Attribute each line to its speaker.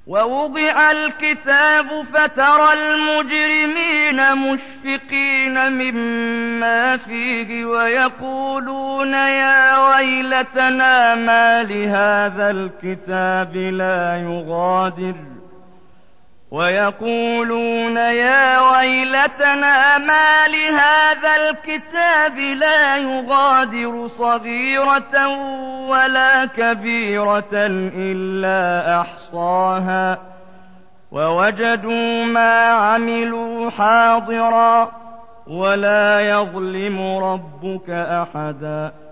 Speaker 1: ووضع الكتاب فترى المجرمين مشفقين مما فيه ويقولون يا ويلتنا ما لهذا الكتاب لا يغادر صغيرة ولا كبيرة إلا أحصاها ووجدوا ما عملوا حاضرا ولا يظلم ربك أحدا